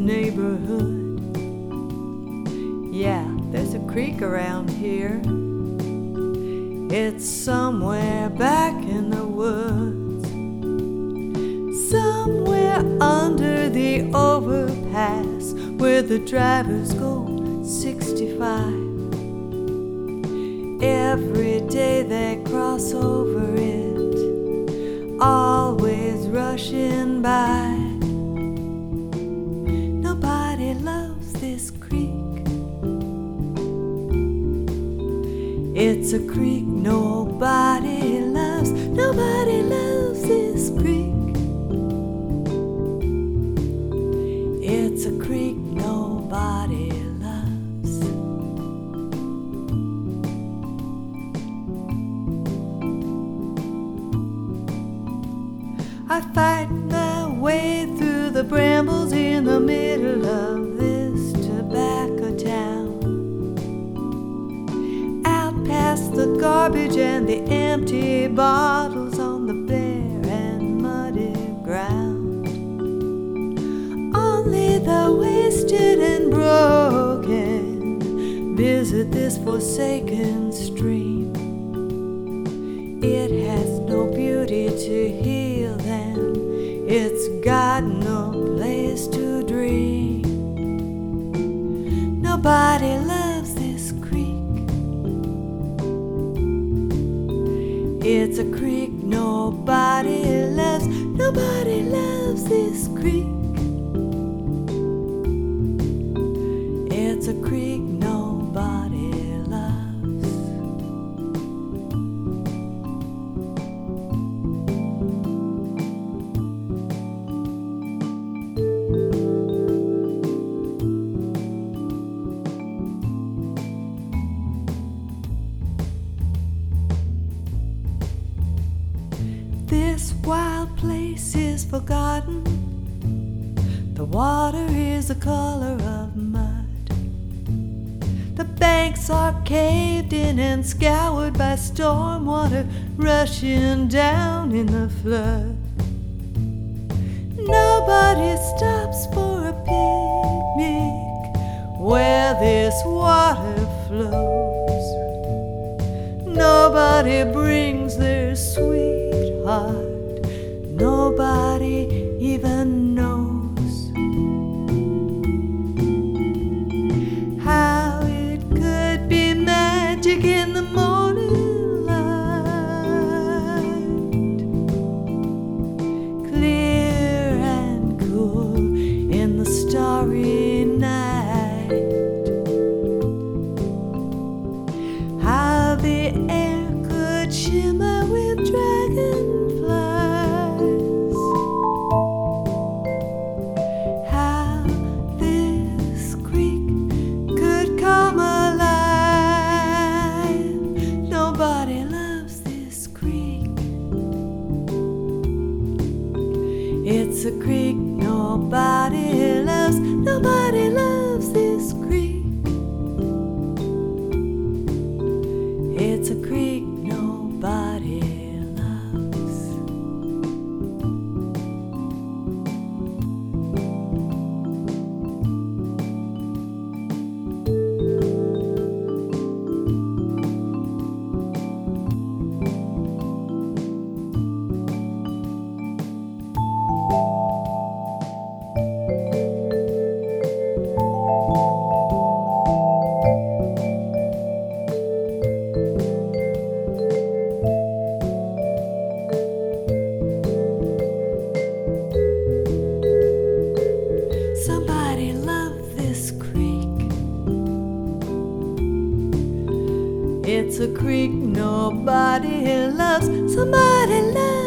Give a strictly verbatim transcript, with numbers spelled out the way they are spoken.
neighborhood. Yeah, there's a creek around here. It's somewhere back in the woods, somewhere under the overpass where the drivers go sixty-five. Every day they cross over it, always rushing by. Nobody loves this creek. It's a creek nobody loves. Nobody loves this creek. It's a creek nobody loves. I fight my way through the brambles in the middle of this tobacco town, past the garbage and the empty bottles on the bare and muddy ground. Only the wasted and broken visit this forsaken stream. It has no beauty to heal them, it's got no place to dream. Nobody loves this creek. It's a creek nobody loves. Nobody loves this creek. It's a creek nobody loves. This wild place is forgotten. The water is the color of mud. The banks are caved in and scoured by storm water rushing down in the flood. Nobody stops for a picnic where this water flows. Nobody brings their sweetheart. Nobody even knows how it could be magic in the morning light, clear and cool in the starry night. How the air could shimmer with dragonflies. How this creek could come alive. Nobody loves this creek. It's a creek nobody loves. Nobody loves this creek. It's a creek nobody loves. Somebody love this creek. It's a creek nobody loves. Somebody love